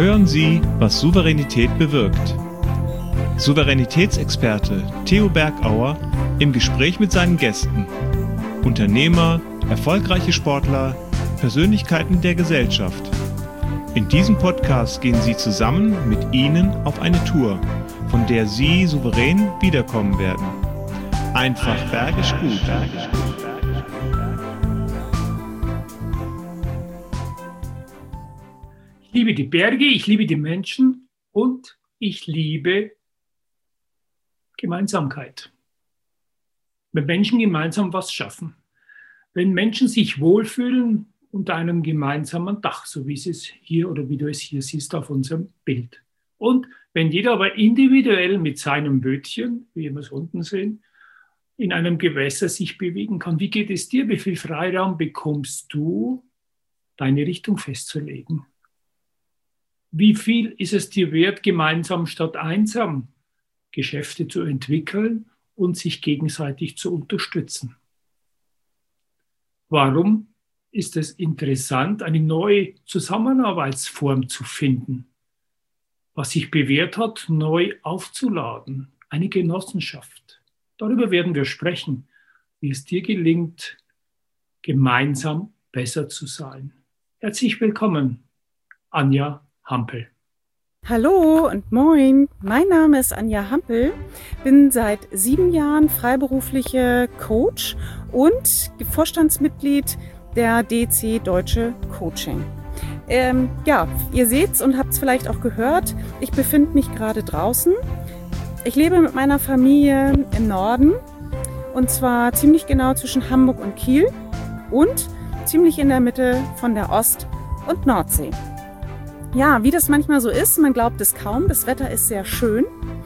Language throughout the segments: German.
Hören Sie, was Souveränität bewirkt. Souveränitätsexperte Theo Bergauer im Gespräch mit seinen Gästen. Unternehmer, erfolgreiche Sportler, Persönlichkeiten der Gesellschaft. In diesem Podcast gehen Sie zusammen mit Ihnen auf eine Tour, von der Sie souverän wiederkommen werden. Einfach bergisch gut. Ich liebe die Berge, ich liebe die Menschen und ich liebe Gemeinsamkeit. Wenn Menschen gemeinsam was schaffen, wenn Menschen sich wohlfühlen unter einem gemeinsamen Dach, so wie es hier oder wie du es hier siehst auf unserem Bild. Und wenn jeder aber individuell mit seinem Bötchen, wie wir es unten sehen, in einem Gewässer sich bewegen kann. Wie geht es dir? Wie viel Freiraum bekommst du, deine Richtung festzulegen? Wie viel ist es dir wert, gemeinsam statt einsam Geschäfte zu entwickeln und sich gegenseitig zu unterstützen? Warum ist es interessant, eine neue Zusammenarbeitsform zu finden, was sich bewährt hat, neu aufzuladen, eine Genossenschaft? Darüber werden wir sprechen, wie es dir gelingt, gemeinsam besser zu sein. Herzlich willkommen, Anja Hampel. Hallo und moin, mein Name ist Anja Hampel, bin seit 7 Jahren freiberufliche Coach und Vorstandsmitglied der DC Deutsche Coaching. Ihr seht's und habt es vielleicht auch gehört, ich befinde mich gerade draußen. Ich lebe mit meiner Familie im Norden und zwar ziemlich genau zwischen Hamburg und Kiel und ziemlich in der Mitte von der Ost- und Nordsee. Ja, wie das manchmal so ist, man glaubt es kaum, das Wetter ist sehr schön,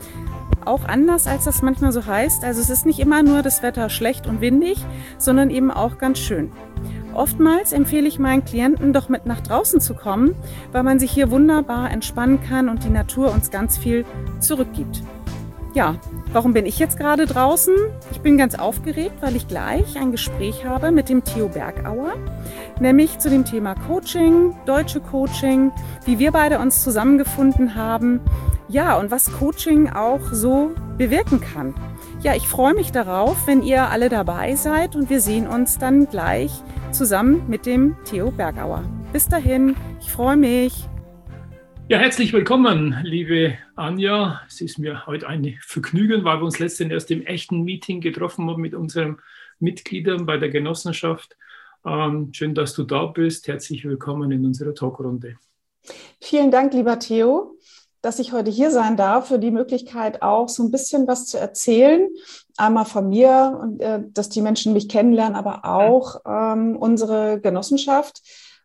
auch anders als das manchmal so heißt. Also es ist nicht immer nur das Wetter schlecht und windig, sondern eben auch ganz schön. Oftmals empfehle ich meinen Klienten doch mit nach draußen zu kommen, weil man sich hier wunderbar entspannen kann und die Natur uns ganz viel zurückgibt. Ja, warum bin ich jetzt gerade draußen? Ich bin ganz aufgeregt, weil ich gleich ein Gespräch habe mit dem Theo Bergauer, nämlich zu dem Thema Coaching, deutsche Coaching, wie wir beide uns zusammengefunden haben, ja, und was Coaching auch so bewirken kann. Ja, ich freue mich darauf, wenn ihr alle dabei seid und wir sehen uns dann gleich zusammen mit dem Theo Bergauer. Bis dahin, ich freue mich. Ja, herzlich willkommen, liebe Anja. Es ist mir heute ein Vergnügen, weil wir uns letztens erst im echten Meeting getroffen haben mit unseren Mitgliedern bei der Genossenschaft. Schön, dass du da bist. Herzlich willkommen in unserer Talkrunde. Vielen Dank, lieber Theo, dass ich heute hier sein darf, für die Möglichkeit auch so ein bisschen was zu erzählen. Einmal von mir, und dass die Menschen mich kennenlernen, aber auch unsere Genossenschaft.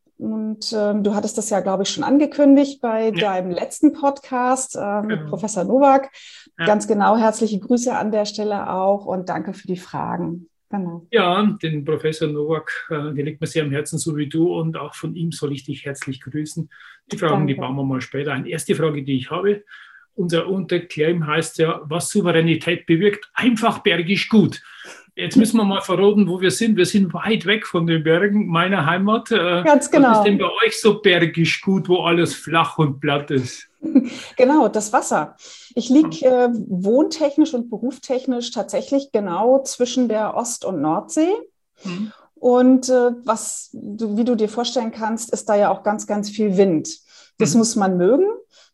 Und du hattest das ja, glaube ich, schon angekündigt bei deinem letzten Podcast mit Professor Nowak. Ja. Ganz genau, herzliche Grüße an der Stelle auch und danke für die Fragen. Genau. Ja, den Professor Nowak, der liegt mir sehr am Herzen, so wie du, und auch von ihm soll ich dich herzlich grüßen. Die Fragen, die bauen wir mal später ein. Erste Frage, die ich habe, unser Unterclaim heißt ja, was Souveränität bewirkt, einfach bergisch gut. Jetzt müssen wir mal verraten, wo wir sind. Wir sind weit weg von den Bergen, meiner Heimat. Ganz genau. Was ist denn bei euch so bergisch gut, wo alles flach und platt ist? Genau, das Wasser. Ich liege wohntechnisch und berufstechnisch tatsächlich genau zwischen der Ost- und Nordsee. Und wie du dir vorstellen kannst, ist da ja auch ganz, ganz viel Wind. Das muss man mögen.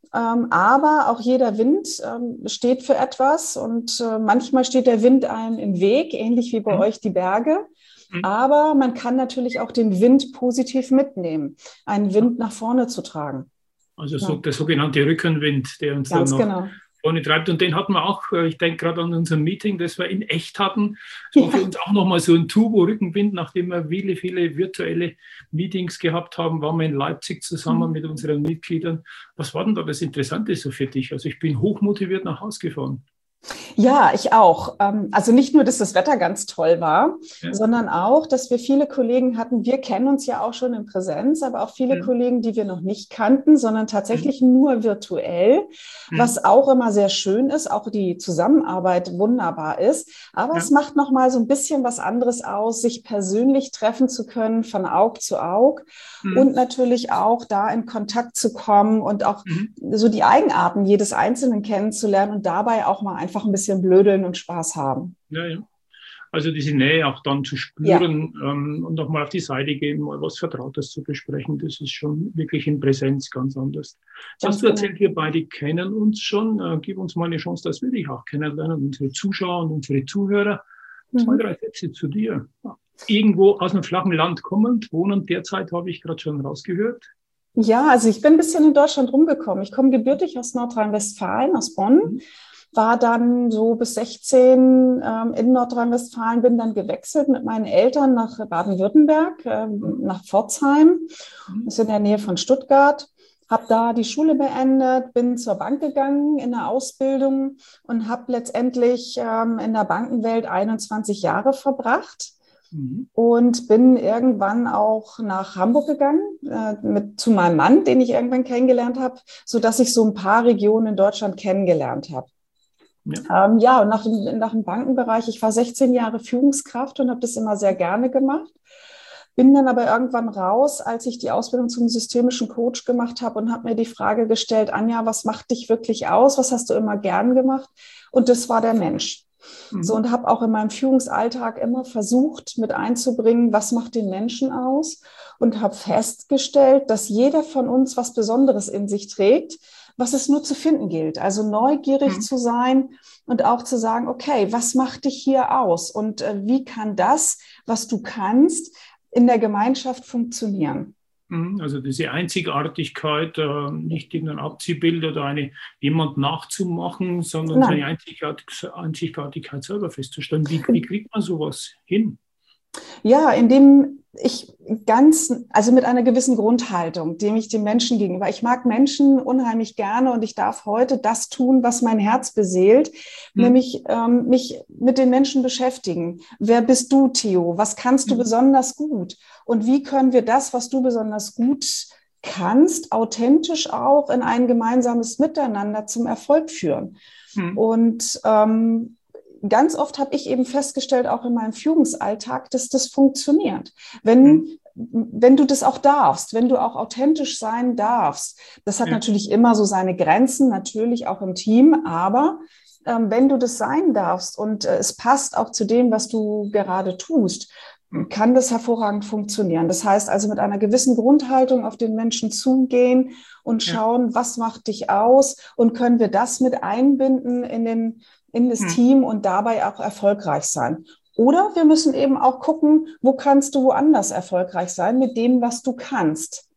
Aber auch jeder Wind steht für etwas und manchmal steht der Wind einem im Weg, ähnlich wie bei euch die Berge. Aber man kann natürlich auch den Wind positiv mitnehmen, einen Wind nach vorne zu tragen. Also so der sogenannte Rückenwind, der uns ganz dann nach vorne treibt. Und den hatten wir auch, ich denke gerade an unser Meeting, das wir in echt hatten. Das war für uns auch nochmal so ein Turbo-Rückenwind, nachdem wir viele virtuelle Meetings gehabt haben, waren wir in Leipzig zusammen mit unseren Mitgliedern. Was war denn da das Interessante so für dich? Also ich bin hochmotiviert nach Hause gefahren. Ja, ich auch. Also nicht nur, dass das Wetter ganz toll war, sondern auch, dass wir viele Kollegen hatten. Wir kennen uns ja auch schon in Präsenz, aber auch viele Kollegen, die wir noch nicht kannten, sondern tatsächlich nur virtuell, was auch immer sehr schön ist, auch die Zusammenarbeit wunderbar ist. Aber es macht noch mal so ein bisschen was anderes aus, sich persönlich treffen zu können, von Aug zu Aug und natürlich auch da in Kontakt zu kommen und auch so die Eigenarten jedes Einzelnen kennenzulernen und dabei auch mal einfach ein bisschen blödeln und Spaß haben. Ja, ja. Also diese Nähe auch dann zu spüren und nochmal auf die Seite gehen, mal was Vertrautes zu besprechen, das ist schon wirklich in Präsenz ganz anders. Jetzt hast du erzählt, wir beide kennen uns schon. Gib uns mal eine Chance, dass wir dich auch kennenlernen, unsere Zuschauer und unsere Zuhörer. 2, 3 Sätze zu dir. Irgendwo aus einem flachen Land kommend, wohnend derzeit, habe ich gerade schon rausgehört. Ja, also ich bin ein bisschen in Deutschland rumgekommen. Ich komme gebürtig aus Nordrhein-Westfalen, aus Bonn. War dann so bis 16 in Nordrhein-Westfalen, bin dann gewechselt mit meinen Eltern nach Baden-Württemberg, nach Pforzheim, das ist in der Nähe von Stuttgart, habe da die Schule beendet, bin zur Bank gegangen in der Ausbildung und habe letztendlich in der Bankenwelt 21 Jahre verbracht. Und bin irgendwann auch nach Hamburg gegangen, zu meinem Mann, den ich irgendwann kennengelernt habe, sodass ich so ein paar Regionen in Deutschland kennengelernt habe. Ja, und nach dem Bankenbereich, ich war 16 Jahre Führungskraft und habe das immer sehr gerne gemacht. Bin dann aber irgendwann raus, als ich die Ausbildung zum systemischen Coach gemacht habe und habe mir die Frage gestellt, Anja, was macht dich wirklich aus? Was hast du immer gern gemacht? Und das war der Mensch. So, und habe auch in meinem Führungsalltag immer versucht, mit einzubringen, was macht den Menschen aus? Und habe festgestellt, dass jeder von uns was Besonderes in sich trägt, was es nur zu finden gilt. Also neugierig zu sein und auch zu sagen, okay, was macht dich hier aus? Und wie kann das, was du kannst, in der Gemeinschaft funktionieren? Also diese Einzigartigkeit, nicht irgendein Abziehbild oder jemand nachzumachen, sondern seine Einzigartigkeit selber festzustellen. Wie kriegt man sowas hin? Ja, indem ich also mit einer gewissen Grundhaltung, dem ich den Menschen gegenüber, ich mag Menschen unheimlich gerne und ich darf heute das tun, was mein Herz beseelt, nämlich mich mit den Menschen beschäftigen. Wer bist du, Theo? Was kannst du besonders gut? Und wie können wir das, was du besonders gut kannst, authentisch auch in ein gemeinsames Miteinander zum Erfolg führen? Und ganz oft habe ich eben festgestellt, auch in meinem Führungsalltag, dass das funktioniert. Wenn du das auch darfst, wenn du auch authentisch sein darfst. Das hat natürlich immer so seine Grenzen, natürlich auch im Team, aber wenn du das sein darfst und es passt auch zu dem, was du gerade tust, kann das hervorragend funktionieren. Das heißt also mit einer gewissen Grundhaltung auf den Menschen zugehen und schauen, was macht dich aus und können wir das mit einbinden in das Team und dabei auch erfolgreich sein. Oder wir müssen eben auch gucken, wo kannst du woanders erfolgreich sein mit dem, was du kannst.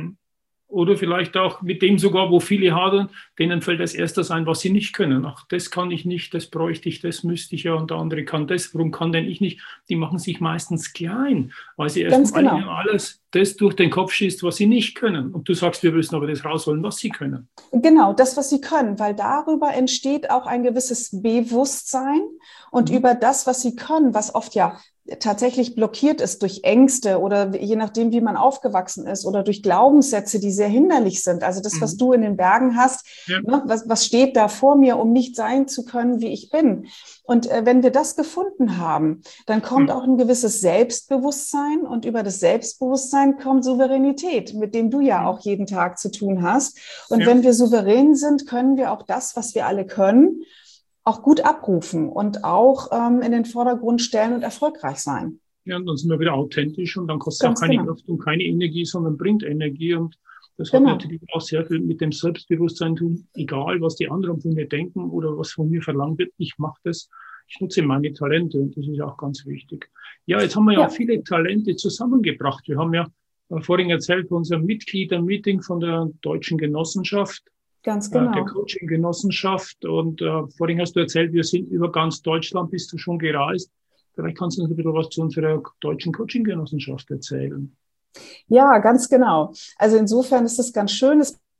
Oder vielleicht auch mit dem sogar, wo viele hadern, denen fällt als erstes ein, was sie nicht können. Ach, das kann ich nicht, das bräuchte ich, das müsste ich ja und der andere kann das. Warum kann denn ich nicht? Die machen sich meistens klein, weil sie erst mal alles das durch den Kopf schießt, was sie nicht können. Und du sagst, wir müssen aber das rausholen, was sie können. Genau, das, was sie können, weil darüber entsteht auch ein gewisses Bewusstsein und über das, was sie können, was oft ja tatsächlich blockiert ist durch Ängste oder je nachdem, wie man aufgewachsen ist oder durch Glaubenssätze, die sehr hinderlich sind. Also das, was du in den Bergen hast, ne, was steht da vor mir, um nicht sein zu können, wie ich bin. Und wenn wir das gefunden haben, dann kommt auch ein gewisses Selbstbewusstsein und über das Selbstbewusstsein kommt Souveränität, mit dem du ja auch jeden Tag zu tun hast. Und wenn wir souverän sind, können wir auch das, was wir alle können, auch gut abrufen und auch in den Vordergrund stellen und erfolgreich sein. Ja, und dann sind wir wieder authentisch und dann kostet es auch keine Kraft und keine Energie, sondern bringt Energie. Und das hat natürlich auch sehr viel mit dem Selbstbewusstsein zu tun, egal was die anderen von mir denken oder was von mir verlangt wird. Ich mache das, ich nutze meine Talente und das ist auch ganz wichtig. Ja, jetzt haben wir ja auch viele Talente zusammengebracht. Wir haben ja vorhin erzählt von unserem Mitgliedermeeting von der Deutschen Genossenschaft. Ganz genau. Der Coaching-Genossenschaft. Und vorhin hast du erzählt, wir sind über ganz Deutschland, bist du schon gereist. Vielleicht kannst du uns ein bisschen was zu unserer Deutschen Coaching-Genossenschaft erzählen. Ja, ganz genau. Also insofern ist es ganz schön. Es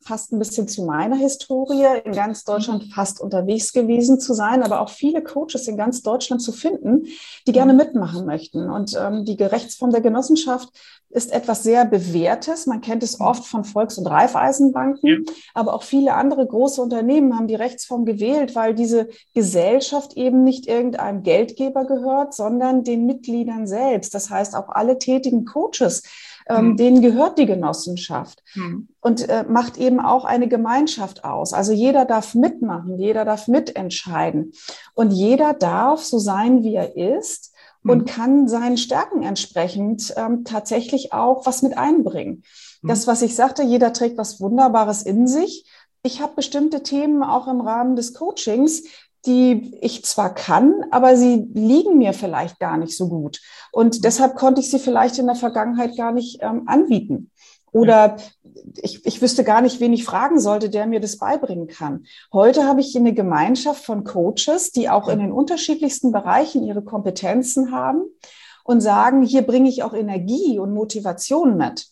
fast ein bisschen zu meiner Historie, in ganz Deutschland fast unterwegs gewesen zu sein, aber auch viele Coaches in ganz Deutschland zu finden, die gerne mitmachen möchten. Und die Rechtsform der Genossenschaft ist etwas sehr Bewährtes. Man kennt es oft von Volks- und Raiffeisenbanken, aber auch viele andere große Unternehmen haben die Rechtsform gewählt, weil diese Gesellschaft eben nicht irgendeinem Geldgeber gehört, sondern den Mitgliedern selbst. Das heißt, auch alle tätigen Coaches, denen gehört die Genossenschaft und macht eben auch eine Gemeinschaft aus. Also jeder darf mitmachen, jeder darf mitentscheiden und jeder darf so sein, wie er ist und kann seinen Stärken entsprechend tatsächlich auch was mit einbringen. Das, was ich sagte, jeder trägt was Wunderbares in sich. Ich habe bestimmte Themen auch im Rahmen des Coachings, die ich zwar kann, aber sie liegen mir vielleicht gar nicht so gut. Und deshalb konnte ich sie vielleicht in der Vergangenheit gar nicht anbieten. Oder ich wüsste gar nicht, wen ich fragen sollte, der mir das beibringen kann. Heute habe ich eine Gemeinschaft von Coaches, die auch in den unterschiedlichsten Bereichen ihre Kompetenzen haben und sagen, hier bringe ich auch Energie und Motivation mit.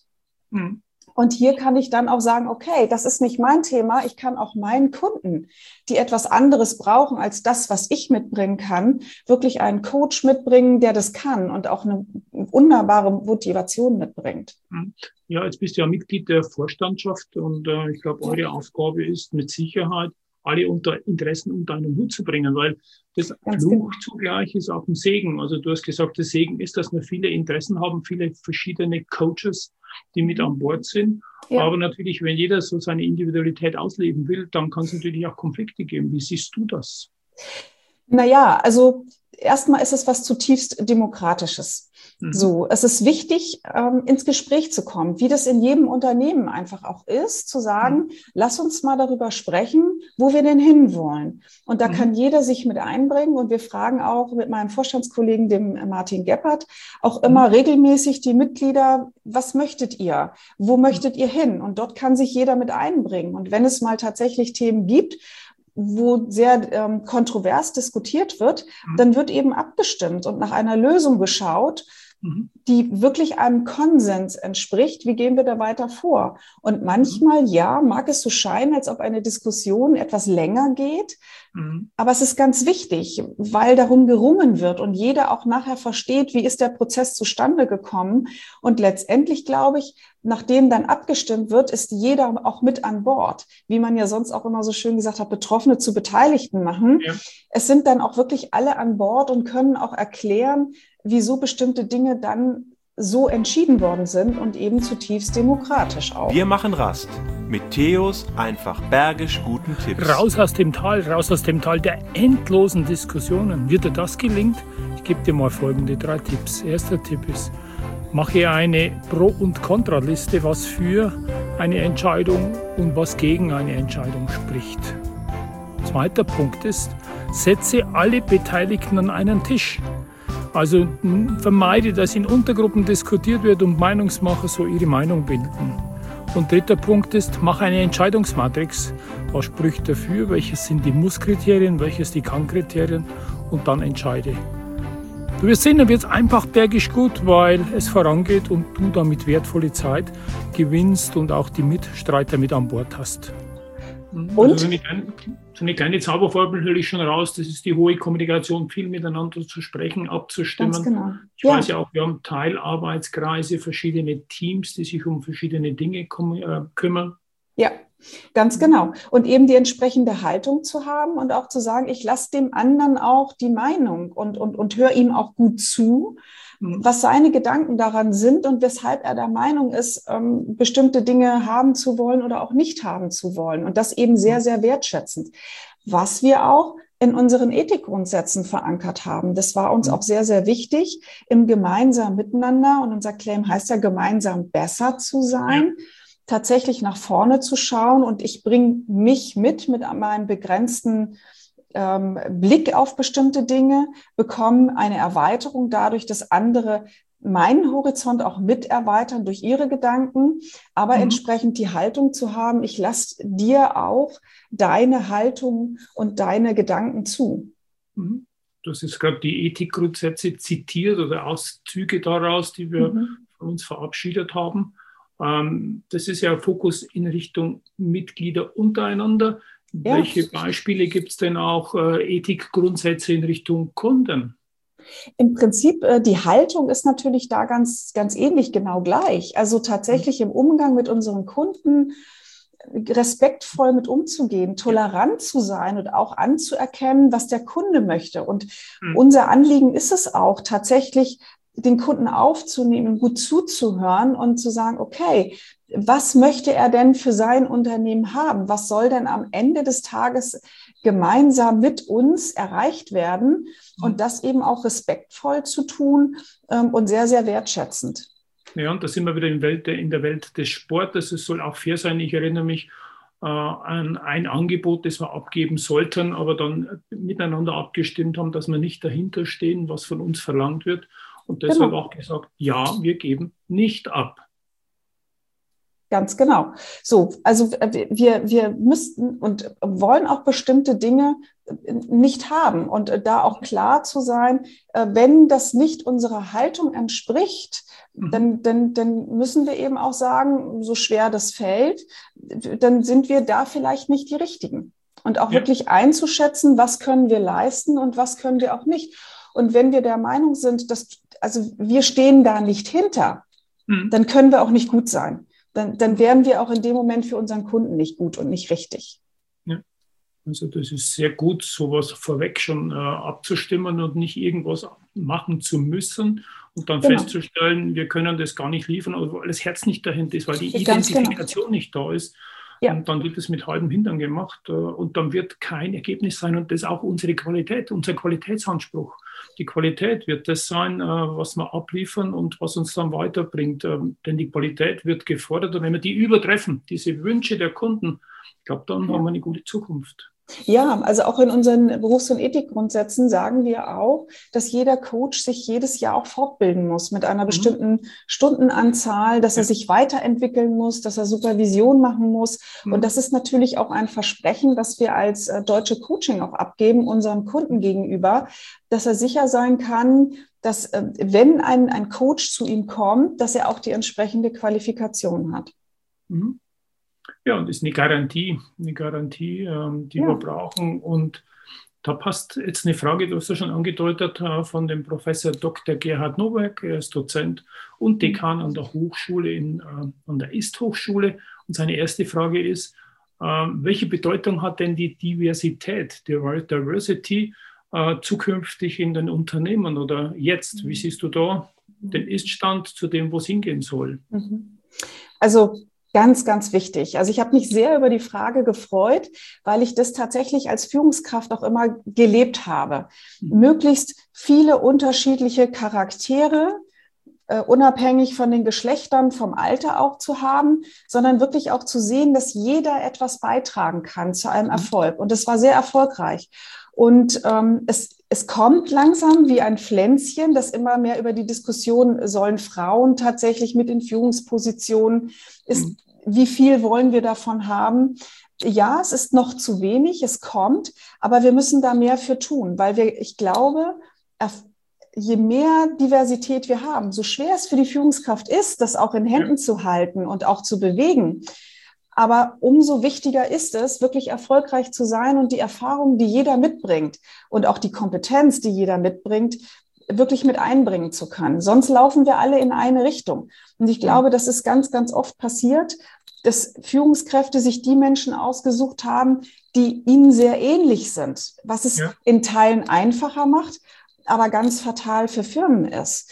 Und hier kann ich dann auch sagen, okay, das ist nicht mein Thema. Ich kann auch meinen Kunden, die etwas anderes brauchen als das, was ich mitbringen kann, wirklich einen Coach mitbringen, der das kann und auch eine wunderbare Motivation mitbringt. Ja, jetzt bist du ja Mitglied der Vorstandschaft und ich glaube, eure Aufgabe ist mit Sicherheit, alle Interessen unter einen Hut zu bringen, weil das Fluch zugleich ist auch ein Segen. Also du hast gesagt, der Segen ist, dass wir viele Interessen haben, viele verschiedene Coaches, die mit an Bord sind. Ja. Aber natürlich, wenn jeder so seine Individualität ausleben will, dann kann es natürlich auch Konflikte geben. Wie siehst du das? Naja, also erstmal ist es was zutiefst Demokratisches. So, es ist wichtig, ins Gespräch zu kommen, wie das in jedem Unternehmen einfach auch ist, zu sagen, lass uns mal darüber sprechen, wo wir denn hinwollen. Und da kann jeder sich mit einbringen. Und wir fragen auch mit meinem Vorstandskollegen, dem Martin Geppert, auch immer regelmäßig die Mitglieder, was möchtet ihr? Wo möchtet ihr hin? Und dort kann sich jeder mit einbringen. Und wenn es mal tatsächlich Themen gibt, wo sehr kontrovers diskutiert wird, dann wird eben abgestimmt und nach einer Lösung geschaut, die wirklich einem Konsens entspricht. Wie gehen wir da weiter vor? Und manchmal, ja, mag es so scheinen, als ob eine Diskussion etwas länger geht, aber es ist ganz wichtig, weil darum gerungen wird und jeder auch nachher versteht, wie ist der Prozess zustande gekommen. Und letztendlich, glaube ich, nachdem dann abgestimmt wird, ist jeder auch mit an Bord. Wie man ja sonst auch immer so schön gesagt hat, Betroffene zu Beteiligten machen. Ja. Es sind dann auch wirklich alle an Bord und können auch erklären, wieso bestimmte Dinge dann so entschieden worden sind und eben zutiefst demokratisch auch. Wir machen Rast mit Theos einfach bergisch guten Tipps. Raus aus dem Tal der endlosen Diskussionen. Wird dir das gelingt? Ich gebe dir mal folgende 3 Tipps. Erster Tipp ist, mache eine Pro- und Kontraliste, was für eine Entscheidung und was gegen eine Entscheidung spricht. Zweiter Punkt ist, setze alle Beteiligten an einen Tisch. Also vermeide, dass in Untergruppen diskutiert wird und Meinungsmacher so ihre Meinung bilden. Und dritter Punkt ist, mach eine Entscheidungsmatrix. Was spricht dafür, welches sind die Muss-Kriterien, welches die Kann-Kriterien und dann entscheide. Du wirst sehen, dann wird es einfach bergisch gut, weil es vorangeht und du damit wertvolle Zeit gewinnst und auch die Mitstreiter mit an Bord hast. Und? Also so eine kleine Zauberformel höre ich schon raus, das ist die hohe Kommunikation, viel miteinander zu sprechen, abzustimmen. Ganz genau. Ich weiß ja auch, wir haben Teilarbeitskreise, verschiedene Teams, die sich um verschiedene Dinge kümmern. Ja, ganz genau. Und eben die entsprechende Haltung zu haben und auch zu sagen, ich lasse dem anderen auch die Meinung und höre ihm auch gut zu, was seine Gedanken daran sind und weshalb er der Meinung ist, bestimmte Dinge haben zu wollen oder auch nicht haben zu wollen. Und das eben sehr, sehr wertschätzend. Was wir auch in unseren Ethikgrundsätzen verankert haben. Das war uns auch sehr, sehr wichtig, im gemeinsamen Miteinander. Und unser Claim heißt ja, gemeinsam besser zu sein. Ja. Tatsächlich nach vorne zu schauen und ich bringe mich mit meinem begrenzten Blick auf bestimmte Dinge, bekomme eine Erweiterung dadurch, dass andere meinen Horizont auch mit erweitern durch ihre Gedanken, aber entsprechend die Haltung zu haben, ich lasse dir auch deine Haltung und deine Gedanken zu. Du hast jetzt gerade die Ethikgrundsätze zitiert oder Auszüge daraus, die wir von uns verabschiedet haben. Das ist ja Fokus in Richtung Mitglieder untereinander. Ja. Welche Beispiele gibt es denn auch, Ethikgrundsätze in Richtung Kunden? Im Prinzip, die Haltung ist natürlich da ganz, ganz ähnlich, genau gleich. Also tatsächlich im Umgang mit unseren Kunden respektvoll mit umzugehen, tolerant zu sein und auch anzuerkennen, was der Kunde möchte. Und unser Anliegen ist es auch, tatsächlich den Kunden aufzunehmen, gut zuzuhören und zu sagen, okay, was möchte er denn für sein Unternehmen haben? Was soll denn am Ende des Tages gemeinsam mit uns erreicht werden? Und das eben auch respektvoll zu tun und sehr, sehr wertschätzend. Ja, und da sind wir wieder in der Welt des Sportes. Es soll auch fair sein. Ich erinnere mich an ein Angebot, das wir abgeben sollten, aber dann miteinander abgestimmt haben, dass wir nicht dahinter stehen, was von uns verlangt wird. Und deshalb auch gesagt, ja, wir geben nicht ab. Ganz genau. So, also wir müssten und wollen auch bestimmte Dinge nicht haben und da auch klar zu sein, wenn das nicht unserer Haltung entspricht, dann müssen wir eben auch sagen, so schwer das fällt, dann sind wir da vielleicht nicht die Richtigen. Und auch wirklich einzuschätzen, was können wir leisten und was können wir auch nicht. Und wenn wir der Meinung sind, also wir stehen da nicht hinter, dann können wir auch nicht gut sein. Dann wären wir auch in dem Moment für unseren Kunden nicht gut und nicht richtig. Ja, also das ist sehr gut, sowas vorweg schon abzustimmen und nicht irgendwas machen zu müssen und dann festzustellen, wir können das gar nicht liefern, weil das Herz nicht dahinter ist, weil die Identifikation nicht da ist. Ja. Und dann wird es mit halbem Hintern gemacht und dann wird kein Ergebnis sein und das ist auch unsere Qualität, unser Qualitätsanspruch. Die Qualität wird das sein, was wir abliefern und was uns dann weiterbringt. Denn die Qualität wird gefordert und wenn wir die übertreffen, diese Wünsche der Kunden, ich glaube, dann haben wir eine gute Zukunft. Ja, also auch in unseren Berufs- und Ethikgrundsätzen sagen wir auch, dass jeder Coach sich jedes Jahr auch fortbilden muss mit einer bestimmten Stundenanzahl, dass er sich weiterentwickeln muss, dass er Supervision machen muss. Und das ist natürlich auch ein Versprechen, das wir als Deutsche Coaching auch abgeben, unseren Kunden gegenüber, dass er sicher sein kann, dass wenn ein Coach zu ihm kommt, dass er auch die entsprechende Qualifikation hat. Ja, und das ist eine Garantie, die wir brauchen. Und da passt jetzt eine Frage, du hast ja schon angedeutet, von dem Professor Dr. Gerhard Nowak. Er ist Dozent und Dekan an der Hochschule, an der Ist-Hochschule. Und seine erste Frage ist, welche Bedeutung hat denn die Diversität, die Diversity, zukünftig in den Unternehmen oder jetzt? Wie siehst du da den Ist-Stand zu dem, wo es hingehen soll? Also ganz, ganz wichtig. Also ich habe mich sehr über die Frage gefreut, weil ich das tatsächlich als Führungskraft auch immer gelebt habe. Möglichst viele unterschiedliche Charaktere, unabhängig von den Geschlechtern, vom Alter auch zu haben, sondern wirklich auch zu sehen, dass jeder etwas beitragen kann zu einem Erfolg. Und das war sehr erfolgreich. Und es kommt langsam wie ein Pflänzchen, dass immer mehr über die Diskussion, sollen Frauen tatsächlich mit in Führungspositionen, wie viel wollen wir davon haben? Ja, es ist noch zu wenig, es kommt, aber wir müssen da mehr für tun, weil ich glaube, je mehr Diversität wir haben, so schwer es für die Führungskraft ist, das auch in Händen zu halten und auch zu bewegen, aber umso wichtiger ist es, wirklich erfolgreich zu sein und die Erfahrung, die jeder mitbringt und auch die Kompetenz, die jeder mitbringt, wirklich mit einbringen zu können. Sonst laufen wir alle in eine Richtung. Und ich glaube, das ist ganz, ganz oft passiert, dass Führungskräfte sich die Menschen ausgesucht haben, die ihnen sehr ähnlich sind, was es in Teilen einfacher macht, aber ganz fatal für Firmen ist,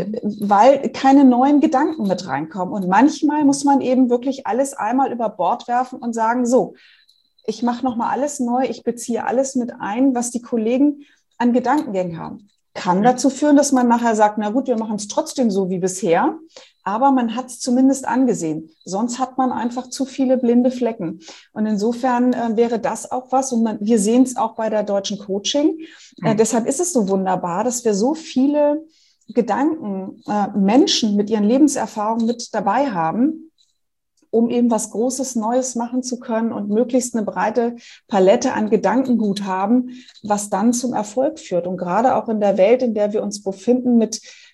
weil keine neuen Gedanken mit reinkommen. Und manchmal muss man eben wirklich alles einmal über Bord werfen und sagen, so, ich mache nochmal alles neu, ich beziehe alles mit ein, was die Kollegen an Gedankengängen haben. Kann dazu führen, dass man nachher sagt, na gut, wir machen es trotzdem so wie bisher, aber man hat es zumindest angesehen. Sonst hat man einfach zu viele blinde Flecken. Und insofern wäre das auch was, und wir sehen es auch bei der Deutschen Coaching. Deshalb ist es so wunderbar, dass wir so viele Gedanken, Menschen mit ihren Lebenserfahrungen mit dabei haben, um eben was Großes, Neues machen zu können und möglichst eine breite Palette an Gedankengut haben, was dann zum Erfolg führt. Und gerade auch in der Welt, in der wir uns befinden, mit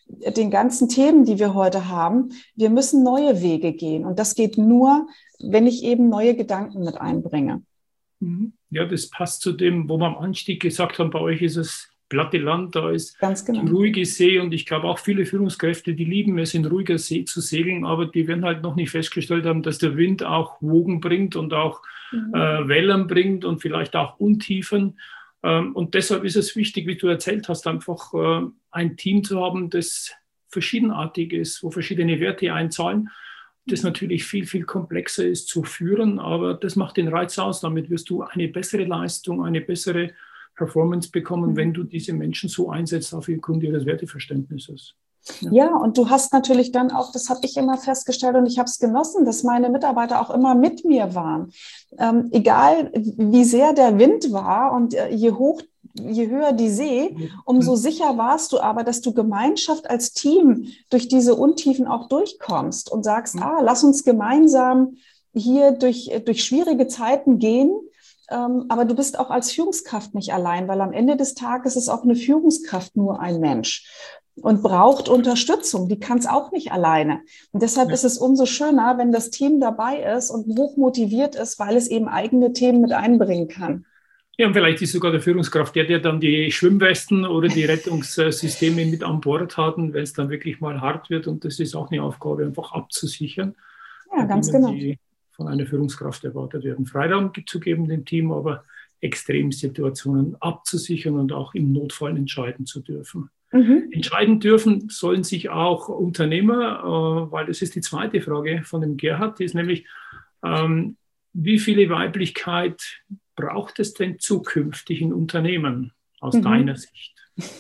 den ganzen Themen, die wir heute haben, wir müssen neue Wege gehen. Und das geht nur, wenn ich eben neue Gedanken mit einbringe. Ja, das passt zu dem, wo wir am Anstieg gesagt haben, bei euch ist es platte Land, da ist die ruhige See, und ich glaube auch viele Führungskräfte, die lieben es, in ruhiger See zu segeln, aber die werden halt noch nicht festgestellt haben, dass der Wind auch Wogen bringt und auch Wellen bringt und vielleicht auch Untiefen. Und deshalb ist es wichtig, wie du erzählt hast, einfach ein Team zu haben, das verschiedenartig ist, wo verschiedene Werte einzahlen, das natürlich viel, viel komplexer ist zu führen, aber das macht den Reiz aus. Damit wirst du eine bessere Leistung, eine bessere Performance bekommen, wenn du diese Menschen so einsetzt aufgrund ihres Werteverständnisses. Ja, und du hast natürlich dann auch, das habe ich immer festgestellt und ich habe es genossen, dass meine Mitarbeiter auch immer mit mir waren. Egal, wie sehr der Wind war und je höher die See, umso sicher warst du aber, dass du Gemeinschaft als Team durch diese Untiefen auch durchkommst und sagst, lass uns gemeinsam hier durch schwierige Zeiten gehen. Aber du bist auch als Führungskraft nicht allein, weil am Ende des Tages ist auch eine Führungskraft nur ein Mensch und braucht Unterstützung. Die kann es auch nicht alleine. Und deshalb ist es umso schöner, wenn das Team dabei ist und hoch motiviert ist, weil es eben eigene Themen mit einbringen kann. Ja, und vielleicht ist sogar der Führungskraft der dann die Schwimmwesten oder die Rettungssysteme mit an Bord hat, wenn es dann wirklich mal hart wird. Und das ist auch eine Aufgabe, einfach abzusichern. Ja, ganz genau. Die von einer Führungskraft erwartet werden. Freiraum zu geben dem Team, aber Extremsituationen abzusichern und auch im Notfall entscheiden zu dürfen. Entscheiden dürfen sollen sich auch Unternehmer, weil das ist die zweite Frage von dem Gerhard, die ist nämlich, wie viele Weiblichkeit braucht es denn zukünftig in Unternehmen aus deiner Sicht?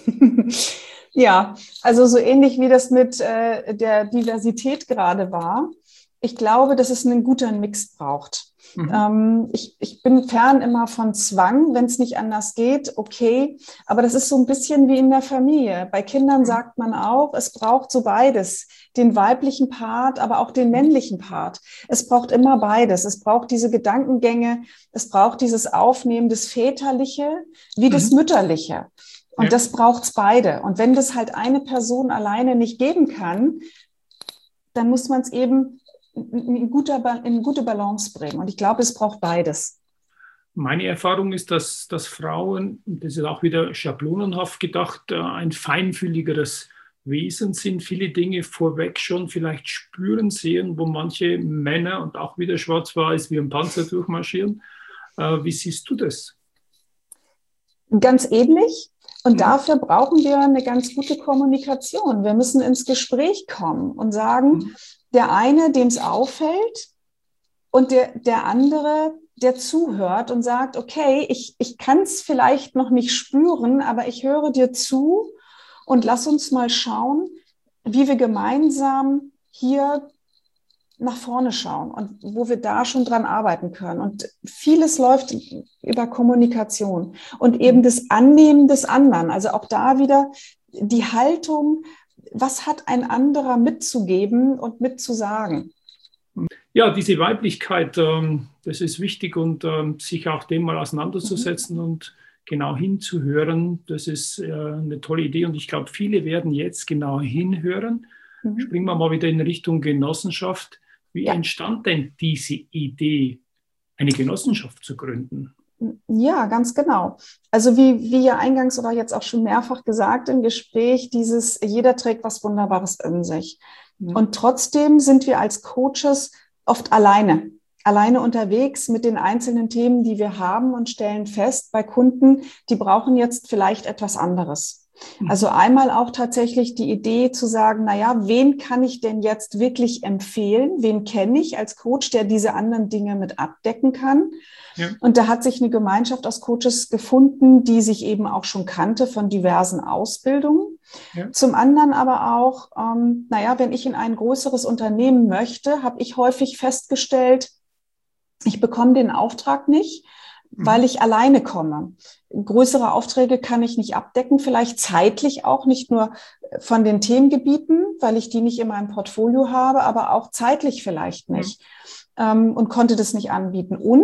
Ja, also so ähnlich wie das mit der Diversität gerade war. Ich glaube, dass es einen guten Mix braucht. Ich bin fern immer von Zwang, wenn es nicht anders geht, okay. Aber das ist so ein bisschen wie in der Familie. Bei Kindern sagt man auch, es braucht so beides. Den weiblichen Part, aber auch den männlichen Part. Es braucht immer beides. Es braucht diese Gedankengänge. Es braucht dieses Aufnehmen des Väterliche wie des Mütterliche. Und das braucht's beide. Und wenn das halt eine Person alleine nicht geben kann, dann muss man es eben in gute Balance bringen. Und ich glaube, es braucht beides. Meine Erfahrung ist, dass Frauen, das ist auch wieder schablonenhaft gedacht, ein feinfühligeres Wesen sind, viele Dinge vorweg schon vielleicht spüren, sehen, wo manche Männer und auch wieder schwarz-weiß wie ein Panzer durchmarschieren. Wie siehst du das? Ganz ähnlich. Und dafür brauchen wir eine ganz gute Kommunikation. Wir müssen ins Gespräch kommen und sagen, der eine, dem es auffällt, und der andere, der zuhört und sagt, okay, ich kann es vielleicht noch nicht spüren, aber ich höre dir zu und lass uns mal schauen, wie wir gemeinsam hier nach vorne schauen und wo wir da schon dran arbeiten können. Und vieles läuft über Kommunikation und eben das Annehmen des anderen. Also auch da wieder die Haltung, was hat ein anderer mitzugeben und mitzusagen? Ja, diese Weiblichkeit, das ist wichtig, und sich auch dem mal auseinanderzusetzen und genau hinzuhören, das ist eine tolle Idee, und ich glaube, viele werden jetzt genau hinhören. Springen wir mal wieder in Richtung Genossenschaft. Wie entstand denn diese Idee, eine Genossenschaft zu gründen? Ja, ganz genau. Also wie ja eingangs oder jetzt auch schon mehrfach gesagt im Gespräch, jeder trägt was Wunderbares in sich. Und trotzdem sind wir als Coaches oft alleine unterwegs mit den einzelnen Themen, die wir haben, und stellen fest bei Kunden, die brauchen jetzt vielleicht etwas anderes. Also einmal auch tatsächlich die Idee zu sagen, naja, wen kann ich denn jetzt wirklich empfehlen? Wen kenne ich als Coach, der diese anderen Dinge mit abdecken kann? Ja. Und da hat sich eine Gemeinschaft aus Coaches gefunden, die sich eben auch schon kannte von diversen Ausbildungen. Ja. Zum anderen aber auch, wenn ich in ein größeres Unternehmen möchte, habe ich häufig festgestellt, ich bekomme den Auftrag nicht, weil ich alleine komme. Größere Aufträge kann ich nicht abdecken, vielleicht zeitlich auch, nicht nur von den Themengebieten, weil ich die nicht in meinem Portfolio habe, aber auch zeitlich vielleicht nicht und konnte das nicht anbieten. Und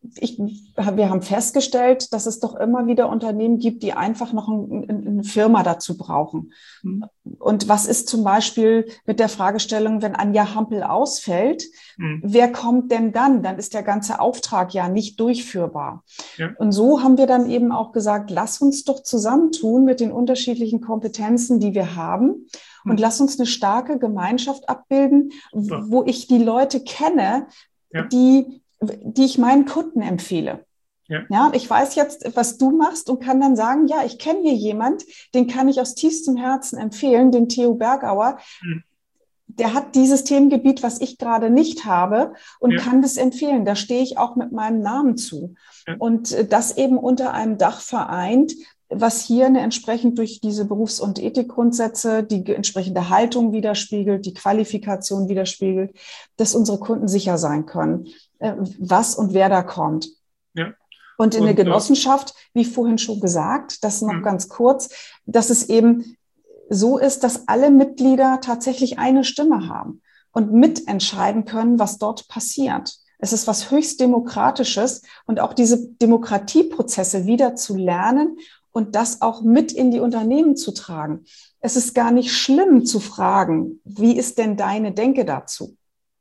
wir haben festgestellt, dass es doch immer wieder Unternehmen gibt, die einfach noch eine Firma dazu brauchen. Und was ist zum Beispiel mit der Fragestellung, wenn Anja Hampel ausfällt, wer kommt denn dann? Dann ist der ganze Auftrag ja nicht durchführbar. Ja. Und so haben wir dann eben auch gesagt, lass uns doch zusammentun mit den unterschiedlichen Kompetenzen, die wir haben. Und lass uns eine starke Gemeinschaft abbilden, wo ich die Leute kenne, die ich meinen Kunden empfehle. Ja, ich weiß jetzt, was du machst und kann dann sagen, ja, ich kenne hier jemand, den kann ich aus tiefstem Herzen empfehlen, den Theo Bergauer. Der hat dieses Themengebiet, was ich gerade nicht habe und kann das empfehlen. Da stehe ich auch mit meinem Namen zu. Und das eben unter einem Dach vereint, was hier entsprechend durch diese Berufs- und Ethikgrundsätze die entsprechende Haltung widerspiegelt, die Qualifikation widerspiegelt, dass unsere Kunden sicher sein können, was und wer da kommt. Ja. Und in der Genossenschaft, wie vorhin schon gesagt, das noch ganz kurz, dass es eben so ist, dass alle Mitglieder tatsächlich eine Stimme haben und mitentscheiden können, was dort passiert. Es ist was höchst Demokratisches und auch diese Demokratieprozesse wieder zu lernen und das auch mit in die Unternehmen zu tragen. Es ist gar nicht schlimm zu fragen, wie ist denn deine Denke dazu?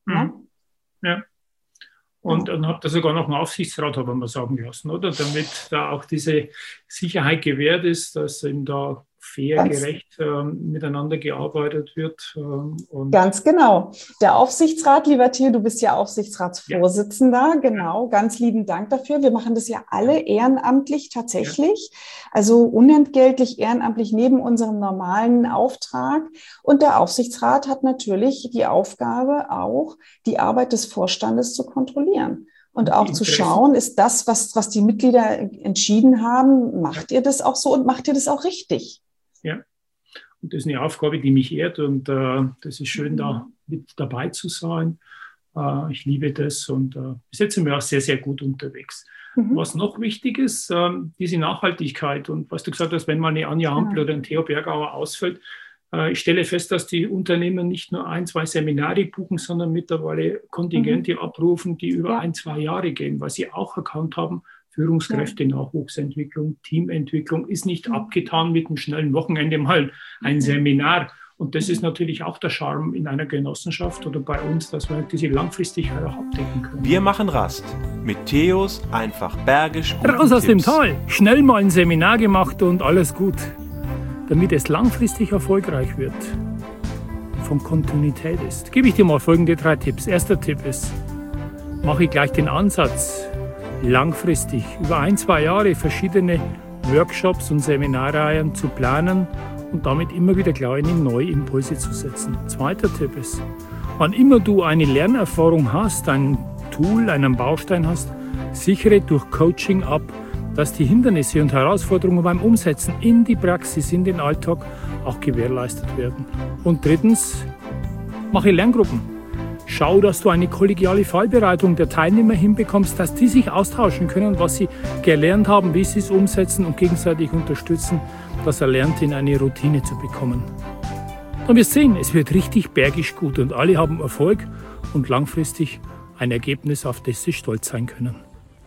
Ja. Und dann habt ihr sogar noch einen Aufsichtsrat, haben wir sagen lassen, oder? Damit da auch diese Sicherheit gewährt ist, dass eben da fair, gerecht miteinander gearbeitet wird. Ganz genau. Der Aufsichtsrat, lieber Theo, du bist ja Aufsichtsratsvorsitzender, genau, ganz lieben Dank dafür. Wir machen das ja alle ehrenamtlich tatsächlich, also unentgeltlich ehrenamtlich neben unserem normalen Auftrag. Und der Aufsichtsrat hat natürlich die Aufgabe, auch die Arbeit des Vorstandes zu kontrollieren. Und auch zu schauen, ist das, was die Mitglieder entschieden haben, macht ihr das auch so und macht ihr das auch richtig? Ja, und das ist eine Aufgabe, die mich ehrt und das ist schön, da mit dabei zu sein. Ich liebe das und bis jetzt sind wir auch sehr, sehr gut unterwegs. Was noch wichtig ist, diese Nachhaltigkeit und was du gesagt hast, wenn mal eine Anja Hampel oder ein Theo Bergauer ausfällt, ich stelle fest, dass die Unternehmen nicht nur 1, 2 Seminare buchen, sondern mittlerweile Kontingente abrufen, die über 1, 2 Jahre gehen, weil sie auch erkannt haben, Führungskräfte, Nachwuchsentwicklung, Teamentwicklung ist nicht abgetan mit einem schnellen Wochenende mal ein Seminar. Und das ist natürlich auch der Charme in einer Genossenschaft oder bei uns, dass wir diese Langfristigkeit auch abdecken können. Wir machen Rast mit Theos einfach bergisch. Raus aus dem Tal, schnell mal ein Seminar gemacht und alles gut. Damit es langfristig erfolgreich wird, von Kontinuität ist, gebe ich dir mal folgende 3 Tipps. Erster Tipp ist, mache gleich den Ansatz, langfristig über 1, 2 Jahre verschiedene Workshops und Seminarreihen zu planen und damit immer wieder kleine neue Impulse zu setzen. Zweiter Tipp ist, wann immer du eine Lernerfahrung hast, ein Tool, einen Baustein hast, sichere durch Coaching ab, dass die Hindernisse und Herausforderungen beim Umsetzen in die Praxis, in den Alltag auch gewährleistet werden. Und drittens, mache Lerngruppen. Schau, dass du eine kollegiale Fallbereitung der Teilnehmer hinbekommst, dass die sich austauschen können, was sie gelernt haben, wie sie es umsetzen und gegenseitig unterstützen, das Erlernte in eine Routine zu bekommen. Und wir sehen, es wird richtig bergisch gut und alle haben Erfolg und langfristig ein Ergebnis, auf das sie stolz sein können.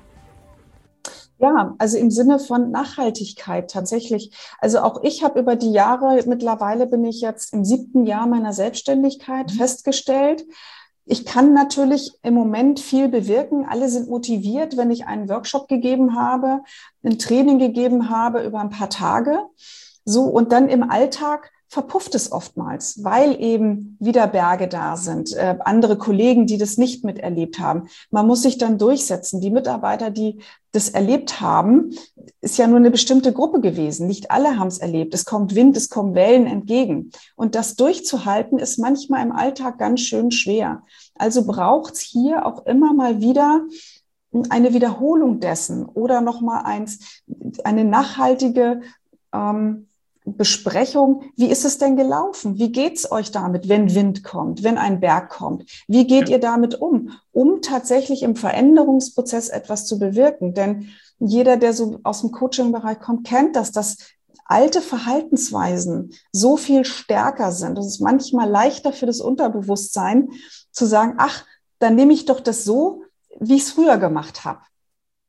Ja, also im Sinne von Nachhaltigkeit tatsächlich. Also auch ich habe über die Jahre, mittlerweile bin ich jetzt im 7. Jahr meiner Selbstständigkeit festgestellt, ich kann natürlich im Moment viel bewirken. Alle sind motiviert, wenn ich einen Workshop gegeben habe, ein Training gegeben habe über ein paar Tage. So, und dann im Alltag verpufft es oftmals, weil eben wieder Berge da sind, andere Kollegen, die das nicht miterlebt haben. Man muss sich dann durchsetzen. Die Mitarbeiter, die das erlebt haben, ist ja nur eine bestimmte Gruppe gewesen. Nicht alle haben es erlebt. Es kommt Wind, es kommen Wellen entgegen. Und das durchzuhalten, ist manchmal im Alltag ganz schön schwer. Also braucht es hier auch immer mal wieder eine Wiederholung dessen oder nochmal eine nachhaltige Besprechung, wie ist es denn gelaufen? Wie geht's euch damit, wenn Wind kommt, wenn ein Berg kommt? Wie geht ihr damit um tatsächlich im Veränderungsprozess etwas zu bewirken? Denn jeder, der so aus dem Coaching-Bereich kommt, kennt das, dass alte Verhaltensweisen so viel stärker sind. Es ist manchmal leichter für das Unterbewusstsein zu sagen, ach, dann nehme ich doch das so, wie ich es früher gemacht habe.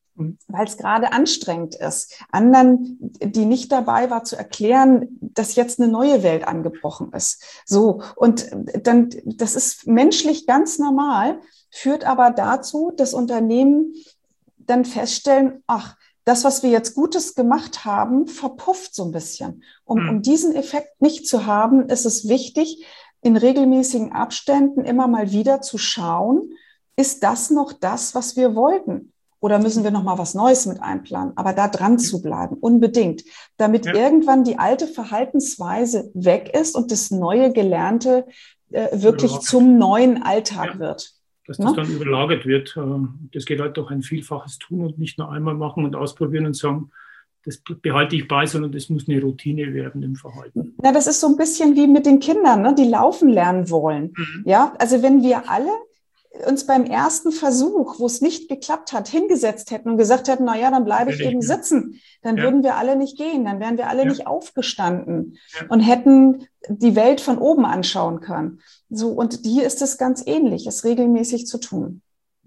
weil es gerade anstrengend ist, anderen, die nicht dabei war, zu erklären, dass jetzt eine neue Welt angebrochen ist. So, und dann, das ist menschlich ganz normal, führt aber dazu, dass Unternehmen dann feststellen, ach, das, was wir jetzt Gutes gemacht haben, verpufft so ein bisschen. Um diesen Effekt nicht zu haben, ist es wichtig, in regelmäßigen Abständen immer mal wieder zu schauen, ist das noch das, was wir wollten? Oder müssen wir noch mal was Neues mit einplanen? Aber da dran zu bleiben, unbedingt, damit irgendwann die alte Verhaltensweise weg ist und das neue Gelernte wirklich zum neuen Alltag wird. Dass das dann überlagert wird. Das geht halt durch ein vielfaches Tun und nicht nur einmal machen und ausprobieren und sagen, das behalte ich bei, sondern das muss eine Routine werden im Verhalten. Na, das ist so ein bisschen wie mit den Kindern, ne, die laufen lernen wollen. Ja, also wenn wir alle uns beim ersten Versuch, wo es nicht geklappt hat, hingesetzt hätten und gesagt hätten, na ja, dann bleibe ich eben sitzen, dann würden wir alle nicht gehen, dann wären wir alle nicht aufgestanden und hätten die Welt von oben anschauen können. So, und hier ist es ganz ähnlich, es regelmäßig zu tun.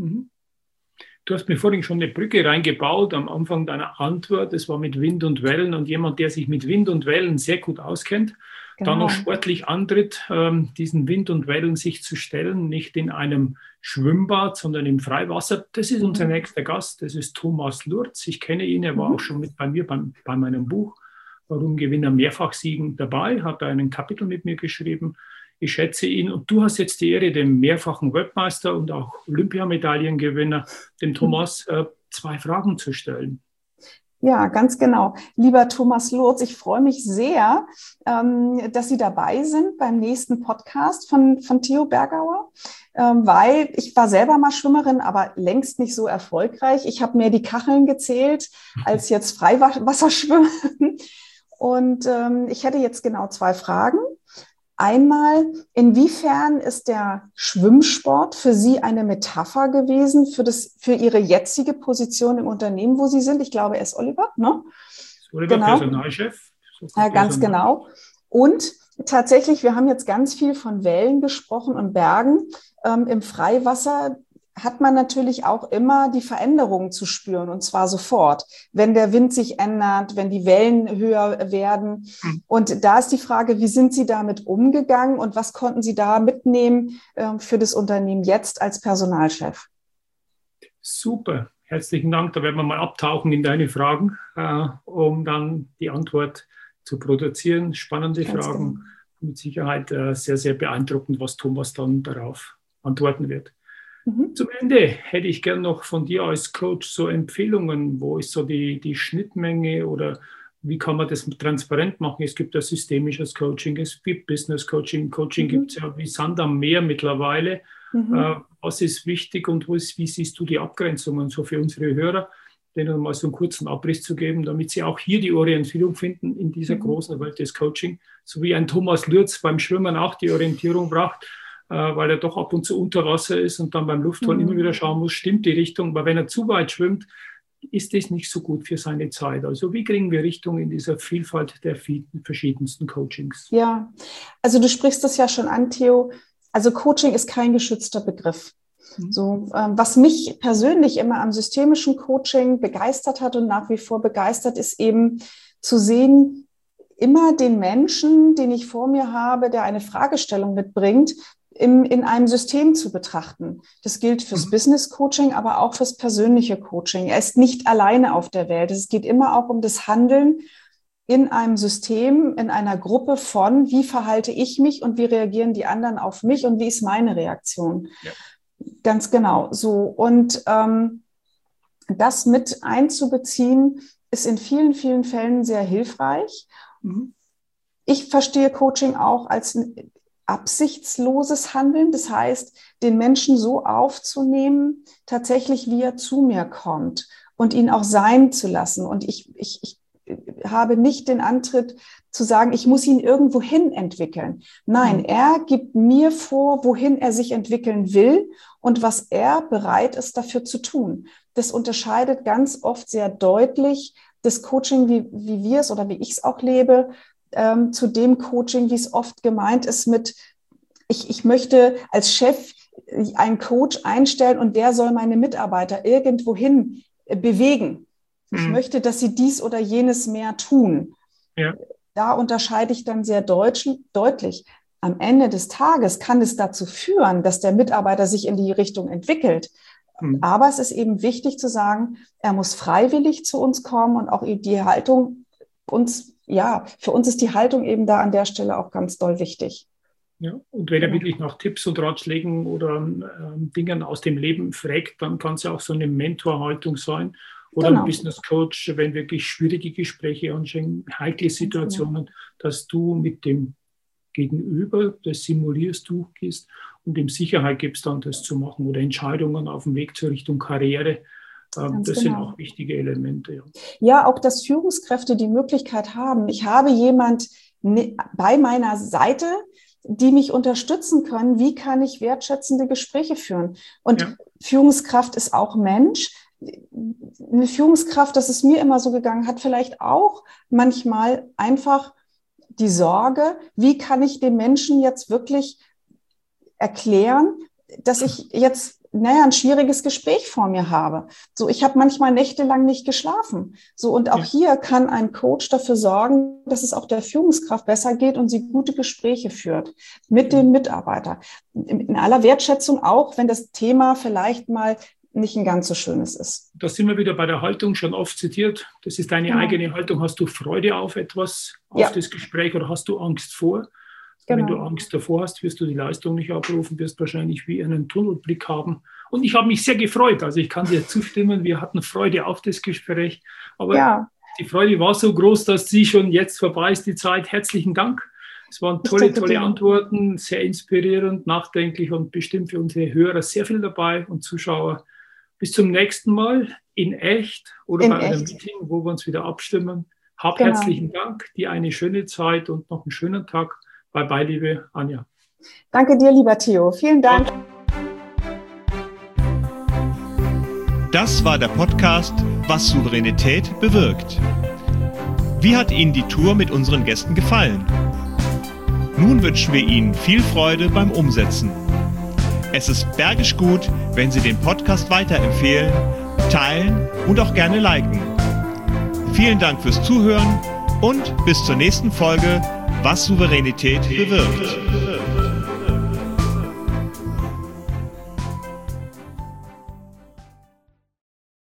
Du hast mir vorhin schon eine Brücke reingebaut am Anfang deiner Antwort. Das war mit Wind und Wellen, und jemand, der sich mit Wind und Wellen sehr gut auskennt, dann noch sportlich antritt, diesen Wind und Wellen sich zu stellen, nicht in einem Schwimmbad, sondern im Freiwasser. Das ist unser nächster Gast, das ist Thomas Lurz. Ich kenne ihn, er war auch schon mit bei mir bei meinem Buch Warum Gewinner Mehrfachsiegen dabei, hat ein Kapitel mit mir geschrieben. Ich schätze ihn, und du hast jetzt die Ehre, dem mehrfachen Weltmeister und auch Olympiamedaillengewinner, dem Thomas, 2 Fragen zu stellen. Ja, ganz genau. Lieber Thomas Lurz, ich freue mich sehr, dass Sie dabei sind beim nächsten Podcast von Theo Bergauer, weil ich war selber mal Schwimmerin, aber längst nicht so erfolgreich. Ich habe mehr die Kacheln gezählt als jetzt Freiwasserschwimmen. Und ich hätte jetzt genau 2 Fragen. Einmal, inwiefern ist der Schwimmsport für Sie eine Metapher gewesen für Ihre jetzige Position im Unternehmen, wo Sie sind? Ich glaube, er ist Oliver, ne? Oliver, genau. Personalchef. Ja, ganz genau. Und tatsächlich, wir haben jetzt ganz viel von Wellen gesprochen und Bergen. Im Freiwasser hat man natürlich auch immer die Veränderungen zu spüren, und zwar sofort, wenn der Wind sich ändert, wenn die Wellen höher werden. Und da ist die Frage, wie sind Sie damit umgegangen und was konnten Sie da mitnehmen für das Unternehmen jetzt als Personalchef? Super, herzlichen Dank. Da werden wir mal abtauchen in deine Fragen, um dann die Antwort zu produzieren. Spannende Fragen, genau. Mit Sicherheit sehr, sehr beeindruckend, was Thomas dann darauf antworten wird. Zum Ende hätte ich gern noch von dir als Coach so Empfehlungen, wo ist so die Schnittmenge oder wie kann man das transparent machen? Es gibt ja systemisches Coaching, es gibt Business Coaching, gibt es ja wie Sand am Meer mittlerweile. Was ist wichtig und wie siehst du die Abgrenzungen so für unsere Hörer, denen mal so einen kurzen Abriss zu geben, damit sie auch hier die Orientierung finden in dieser großen Welt des Coaching, so wie ein Thomas Lurz beim Schwimmen auch die Orientierung braucht, weil er doch ab und zu unter Wasser ist und dann beim Luftholen immer wieder schauen muss, stimmt die Richtung, weil wenn er zu weit schwimmt, ist das nicht so gut für seine Zeit. Also wie kriegen wir Richtung in dieser Vielfalt der verschiedensten Coachings? Ja, also du sprichst das ja schon an, Theo. Also Coaching ist kein geschützter Begriff. So, was mich persönlich immer am systemischen Coaching begeistert hat und nach wie vor begeistert, ist eben zu sehen, immer den Menschen, den ich vor mir habe, der eine Fragestellung mitbringt, in einem System zu betrachten. Das gilt fürs Business Coaching, aber auch fürs persönliche Coaching. Er ist nicht alleine auf der Welt. Es geht immer auch um das Handeln in einem System, in einer Gruppe von, wie verhalte ich mich und wie reagieren die anderen auf mich und wie ist meine Reaktion. Ja. Ganz genau. So. Und das mit einzubeziehen, ist in vielen, vielen Fällen sehr hilfreich. Ich verstehe Coaching auch als ein absichtsloses Handeln. Das heißt, den Menschen so aufzunehmen, tatsächlich wie er zu mir kommt und ihn auch sein zu lassen. Und ich habe nicht den Antritt zu sagen, ich muss ihn irgendwo hin entwickeln. Nein, er gibt mir vor, wohin er sich entwickeln will und was er bereit ist, dafür zu tun. Das unterscheidet ganz oft sehr deutlich das Coaching, wie wir es oder wie ich es auch lebe, zu dem Coaching, wie es oft gemeint ist mit, ich möchte als Chef einen Coach einstellen und der soll meine Mitarbeiter irgendwohin bewegen. Ich möchte, dass sie dies oder jenes mehr tun. Ja. Da unterscheide ich dann sehr deutlich. Am Ende des Tages kann es dazu führen, dass der Mitarbeiter sich in die Richtung entwickelt. Aber es ist eben wichtig zu sagen, er muss freiwillig zu uns kommen und auch die Haltung für uns ist die Haltung eben da an der Stelle auch ganz doll wichtig. Ja, und wenn er wirklich nach Tipps und Ratschlägen oder Dingen aus dem Leben fragt, dann kann es ja auch so eine Mentorhaltung sein oder ein Business Coach, wenn wirklich schwierige Gespräche anstehen, heikle Situationen, dass du mit dem Gegenüber, das simulierst, durchgehst und ihm Sicherheit gibst, dann das zu machen oder Entscheidungen auf dem Weg zur Richtung Karriere. Das sind auch wichtige Elemente. Ja, auch dass Führungskräfte die Möglichkeit haben. Ich habe jemand bei meiner Seite, die mich unterstützen können. Wie kann ich wertschätzende Gespräche führen? Und Führungskraft ist auch Mensch. Eine Führungskraft, das ist mir immer so gegangen, hat vielleicht auch manchmal einfach die Sorge, wie kann ich dem Menschen jetzt wirklich erklären, dass ich jetzt ein schwieriges Gespräch vor mir habe. So, ich habe manchmal nächtelang nicht geschlafen. So, und auch hier kann ein Coach dafür sorgen, dass es auch der Führungskraft besser geht und sie gute Gespräche führt mit dem Mitarbeiter. In aller Wertschätzung auch, wenn das Thema vielleicht mal nicht ein ganz so schönes ist. Da sind wir wieder bei der Haltung, schon oft zitiert. Das ist deine eigene Haltung. Hast du Freude auf etwas, auf das Gespräch, oder hast du Angst vor? Wenn du Angst davor hast, wirst du die Leistung nicht abrufen, wirst wahrscheinlich wie einen Tunnelblick haben. Und ich habe mich sehr gefreut. Also ich kann dir zustimmen, wir hatten Freude auf das Gespräch. Aber die Freude war so groß, dass sie schon jetzt vorbei ist, die Zeit. Herzlichen Dank. Es waren tolle Antworten, sehr inspirierend, nachdenklich und bestimmt für unsere Hörer sehr viel dabei und Zuschauer. Bis zum nächsten Mal in echt oder bei einem Meeting, wo wir uns wieder abstimmen. Herzlichen Dank, dir eine schöne Zeit und noch einen schönen Tag. Bye bye, liebe Anja. Danke dir, lieber Theo. Vielen Dank. Das war der Podcast Was Souveränität bewirkt. Wie hat Ihnen die Tour mit unseren Gästen gefallen? Nun wünschen wir Ihnen viel Freude beim Umsetzen. Es ist bergisch gut, wenn Sie den Podcast weiterempfehlen, teilen und auch gerne liken. Vielen Dank fürs Zuhören und bis zur nächsten Folge Was Souveränität bewirkt.